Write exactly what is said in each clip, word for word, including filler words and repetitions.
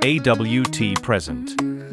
A W T present.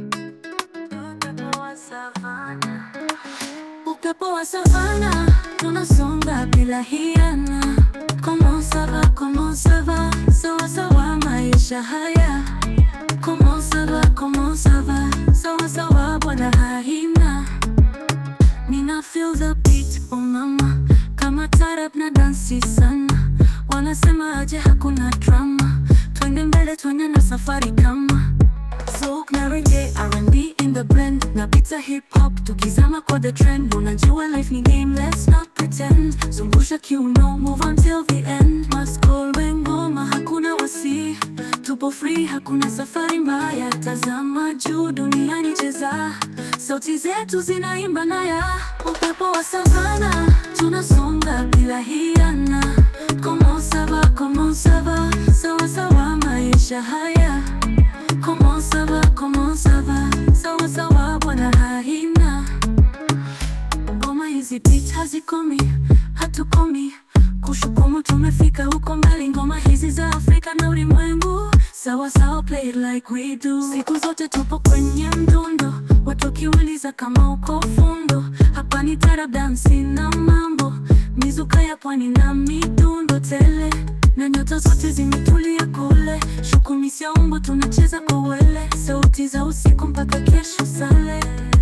Upepo wa savana, tunasonga bila hiana. Comment ça va, comment ça va, sawa sawa maisha haya. Comment ça va, comment ça va, sawa sawa bwana haina. Nina feel the beat, oh mama, kama tarab na dansi sana. Wanasema aje hakuna drama, twende mbele twende na safari kama souk na reggae, R and B in the blend, na pizza hip hop tukizama kwa the trend. Unajua life ni game, let's not pretend. Zungusha kiuno, move until the end. Maskolwe ngoma, hakuna wasi, tupo free, hakuna safari mbaya. Tazama juu, duniani cheza, sauti zetu zinaimba naya. Upepo wa savana, tunasonga bila hiana. Comment ça va, comment ça va, sawa sawa maisha haya. Comment ça va, comment ça va, sawa sawa bwana haina. Ngoma hizi beat hazikomi, hatukomi kushukumu, tumefika huko mbali. Ngoma hizi za Afrika na ulimwengu, sawa sawa, play it like we do. Siku zote tupo kwenye mdundo, watu wakiuliza kama uko fundo. Hapa ni tarab, dansi na mambo, mizuka ya pwani na midundo tele, na nyota zote zimetulia kule. Shukumisi ya umbo, tunacheza kwa wele, sauti za usiku mpaka kesho sale.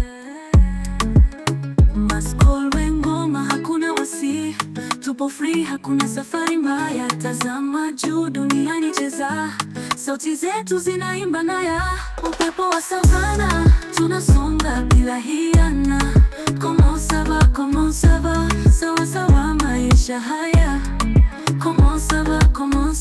Maskolwe ngoma, hakuna wasi, tupo free, hakuna safari mbaya. Tazama juu, duniani cheza, sauti zetu zinaimba naya. Upepo wa savana, tunasonga bila hiana. Comment ça va, comment ça va, sawa sawa maisha haya. Comment ça va, comment